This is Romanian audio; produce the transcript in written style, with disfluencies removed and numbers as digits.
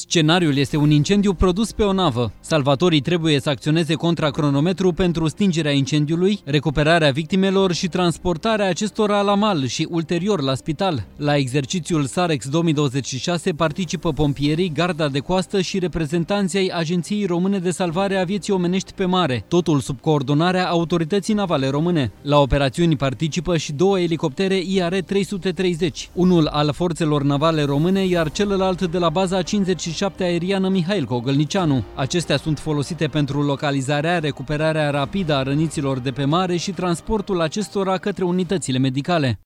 Scenariul este un incendiu produs pe o navă. Salvatorii trebuie să acționeze contra cronometru pentru stingerea incendiului, recuperarea victimelor și transportarea acestora la mal și ulterior la spital. La exercițiul SAREX 2026 participă pompierii, garda de coastă și reprezentanții ai Agenției Române de Salvare a Vieții Omenești pe Mare, totul sub coordonarea Autorității Navale Române. La operațiuni participă și 2 elicoptere IR-330, unul al Forțelor Navale Române, iar celălalt de la baza 57 aeriană Mihail Cogălnicianu. Acestea sunt folosite pentru localizarea, recuperarea rapidă a răniților de pe mare și transportul acestora către unitățile medicale.